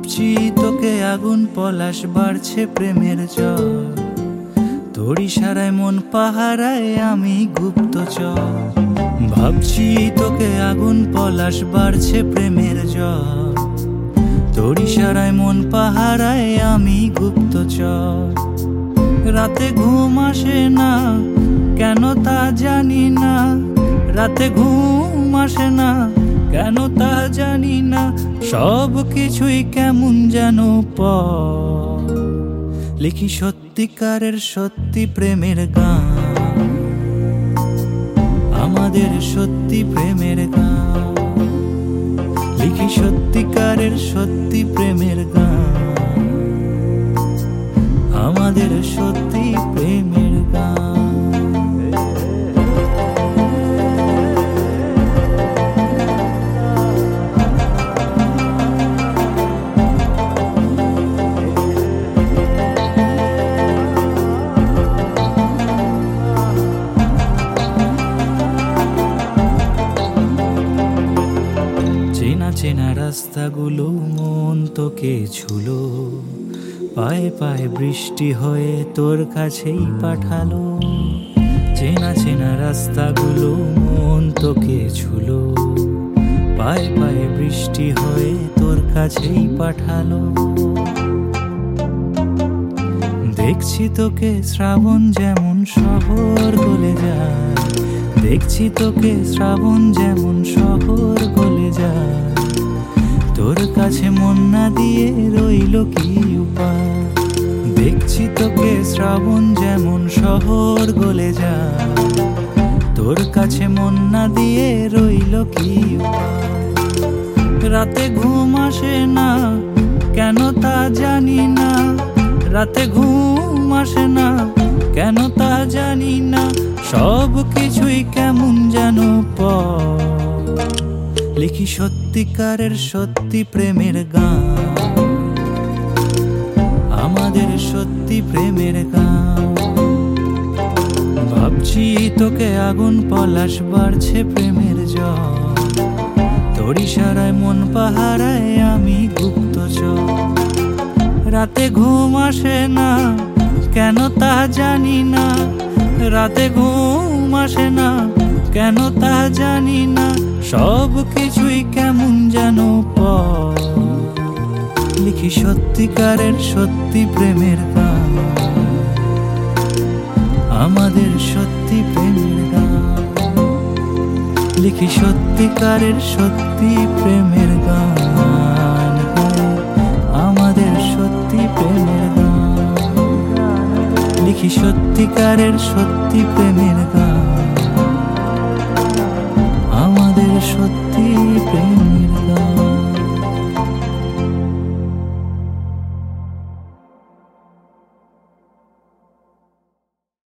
ভাবছি তোকে আগুন পলাশ বাড়ছে প্রেমের জ্বর, তোর ইশারায় মন পাহারায় আমি গুপ্তচর। ভাবছি তোকে আগুন পলাশ বাড়ছে প্রেমের জ্বর, তোর ইশারায় মন পাহারায় আমি গুপ্তচর। রাতে ঘুম আসে না কেন তা জানি না, রাতে ঘুম আসে না কেন তা জানি না, সব কিছুই কেমন যেন পর। লিখি সত্যিকারের সত্যি প্রেমের গান, আমাদের সত্যি প্রেমের গান। লিখি সত্যিকারের সত্যি প্রেমের গান, আমাদের সত্যি প্রেমের গান। চেনা চেনা রাস্তাগুলো মন তোকে ছুলো, পায়ে পায়ে বৃষ্টি হয়ে তোর কাছেই পাঠালো। চেনা চেনা রাস্তাগুলো মন তোকে ছুলো, পায়ে পায়ে বৃষ্টি হয়ে তোর কাছেই পাঠালো। দেখছি তোকে শ্রাবণ যেমন শহর গলে যায়, দেখছি তোকে শ্রাবণ যেমন শহর গলে যায়। তোর কাছে মন না দিয়ে রইল কি উপায়, দেখছি তোকে শ্রাবণ যেমন শহর গলে যায়। তোর কাছে মন না দিয়ে রইল কি উপায়। রাতে ঘুম আসে না কেন তা জানি না, রাতে ঘুম আসে না কেন তা জানি না, সব কিছুই কেমন যেন পর। লিখি সত্যিকারের সত্যি প্রেমের গান, আমাদের সত্যি প্রেমের গান। ভাবছি তোকে আগুন পলাশ বাড়ছে প্রেমের জ্বর, তোর ইশারায় মন পাহারায় আমি গুপ্তচর। রাতে ঘুম আসে না কেন তা জানি না, রাতে ঘুম আসে না কেন তা জানি না, সব কিছুই কেমন যেন পর। লিখি সত্যিকারের সত্যি প্রেমের গান, আমাদের সত্যি প্রেমের গান। লিখি সত্যিকারের সত্যি প্রেমের গান, আমাদের সত্যি প্রেমের গান। লিখি সত্যিকারের সত্যি প্রেমের গান, আমাদের সত্যি প্রেমের